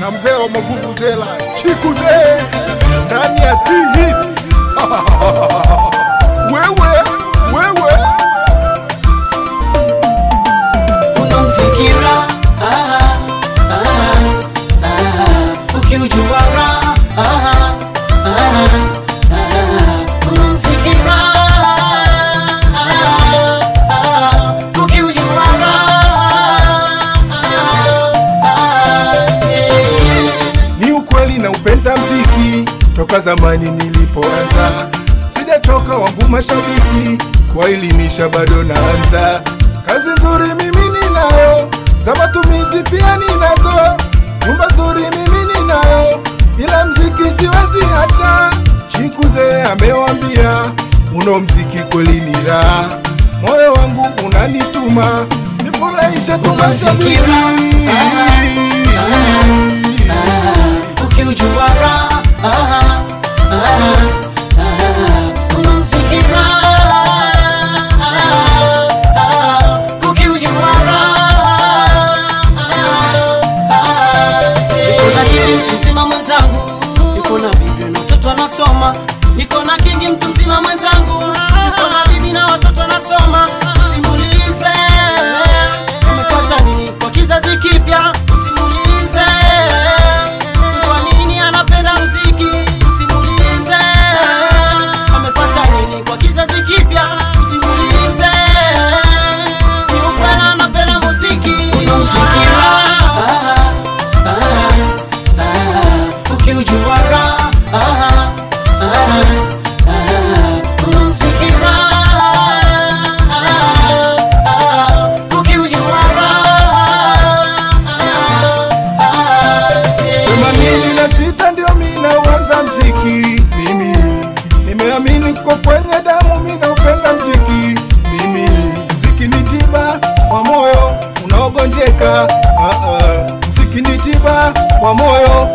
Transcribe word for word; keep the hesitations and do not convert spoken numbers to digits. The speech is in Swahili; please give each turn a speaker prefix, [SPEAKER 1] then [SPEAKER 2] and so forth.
[SPEAKER 1] na mzee wa mavuvuzela Chikuze ndani ya T-Hits. Wewe, wewe
[SPEAKER 2] unamzikira ah ah ah ukiujua raha ah ah ah unamzikira ah ah ukiujua raha ah
[SPEAKER 1] ni ukweli na upenda mziki toka zamani nilipoanza, sijatoka wangu mashabiki kuwaelimisha bado naanza. Kazi nzuri mimi ninayo, za matumizi pia ninazo, nyumba nzuri mimi ninayo, ila mziki siwezi acha. Chikuze amewambia uno mziki kweli ni raha, moyo wangu unanituma nifurahishe tu mashabiki.
[SPEAKER 2] Ukiujua raha ah ah ah unamzikira ah ukiujua raha ah niko na dili mtu mzima mwenzangu, niko na bibi na watoto nasoma, niko na kingi mtu mzima mwenzangu, niko na bibi na watoto nasoma. Usimulize umefuata nini kwa kizazi kipya, usimulize kwa nini anapenda muziki, usimulize amefuata nini kwa kizazi kipya, usimulize ni ukweli anapenda muziki. Unamzikira ah ah ah ukiujua raha ah ah ah unamzikira ah ah ukiujua raha
[SPEAKER 1] themanini na sita ndio mina uanza mziki mimi, nimeamini kwa kwenye damu mina upenda mziki mimi. Mziki ni tiba wa moyo unaogonjeka ah ah, mziki ni tiba wa moyo